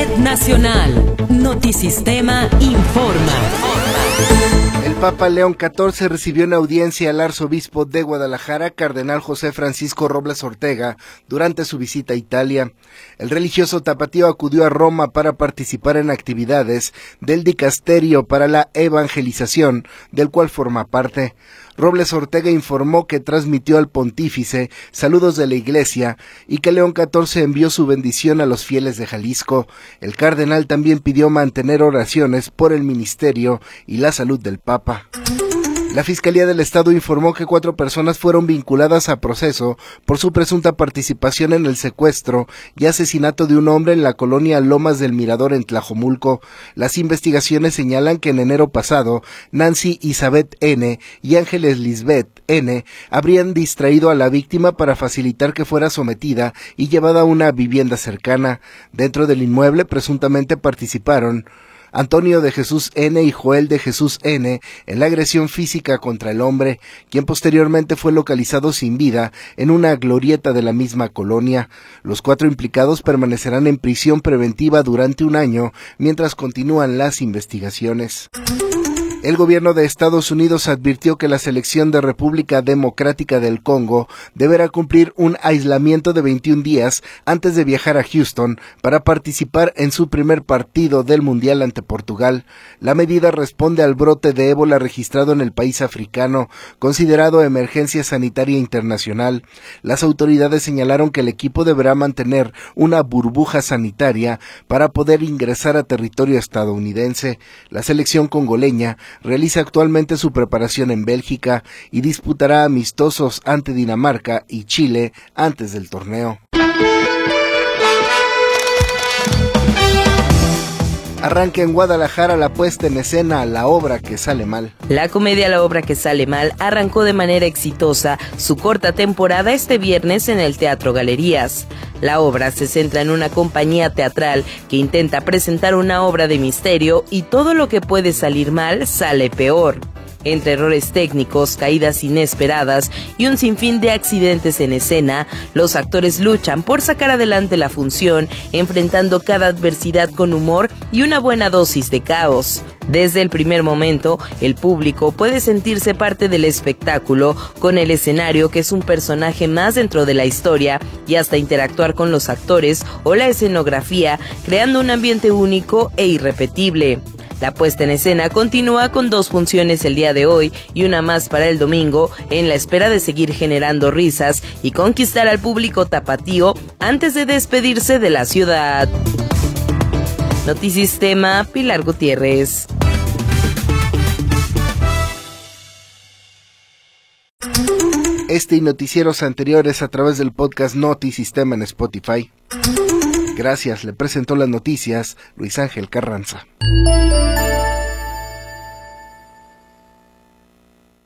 Red Nacional. Notisistema informa. El Papa León XIV recibió en audiencia al arzobispo de Guadalajara, cardenal José Francisco Robles Ortega, durante su visita a Italia. El religioso tapatío acudió a Roma para participar en actividades del dicasterio para la evangelización, del cual forma parte. Robles Ortega informó que transmitió al pontífice saludos de la Iglesia y que León XIV envió su bendición a los fieles de Jalisco. El cardenal también pidió mantener oraciones por el ministerio y la salud del Papa. La Fiscalía del Estado informó que 4 personas fueron vinculadas a proceso por su presunta participación en el secuestro y asesinato de un hombre en la colonia Lomas del Mirador en Tlajomulco. Las investigaciones señalan que en enero pasado, Nancy Isabet N. y Ángeles Lisbeth N. habrían distraído a la víctima para facilitar que fuera sometida y llevada a una vivienda cercana. Dentro del inmueble presuntamente participaron Antonio de Jesús N. y Joel de Jesús N. en la agresión física contra el hombre, quien posteriormente fue localizado sin vida en una glorieta de la misma colonia. Los 4 implicados permanecerán en prisión preventiva durante 1 año mientras continúan las investigaciones. El gobierno de Estados Unidos advirtió que la selección de República Democrática del Congo deberá cumplir un aislamiento de 21 días antes de viajar a Houston para participar en su primer partido del Mundial ante Portugal. La medida responde al brote de ébola registrado en el país africano, considerado emergencia sanitaria internacional. Las autoridades señalaron que el equipo deberá mantener una burbuja sanitaria para poder ingresar a territorio estadounidense. La selección congoleña realiza actualmente su preparación en Bélgica y disputará amistosos ante Dinamarca y Chile antes del torneo. Arranca en Guadalajara la puesta en escena La obra que sale mal. La comedia La obra que sale mal arrancó de manera exitosa su corta temporada este viernes en el Teatro Galerías. La obra se centra en una compañía teatral que intenta presentar una obra de misterio y todo lo que puede salir mal sale peor. Entre errores técnicos, caídas inesperadas y un sinfín de accidentes en escena, los actores luchan por sacar adelante la función, enfrentando cada adversidad con humor y una buena dosis de caos. Desde el primer momento, el público puede sentirse parte del espectáculo, con el escenario que es un personaje más dentro de la historia, y hasta interactuar con los actores o la escenografía, creando un ambiente único e irrepetible. La puesta en escena continúa con 2 funciones el día de hoy y una más para el domingo, en la espera de seguir generando risas y conquistar al público tapatío antes de despedirse de la ciudad. Notisistema, Pilar Gutiérrez. Este y noticieros anteriores a través del podcast Notisistema en Spotify. Gracias, le presentó las noticias Luis Ángel Carranza.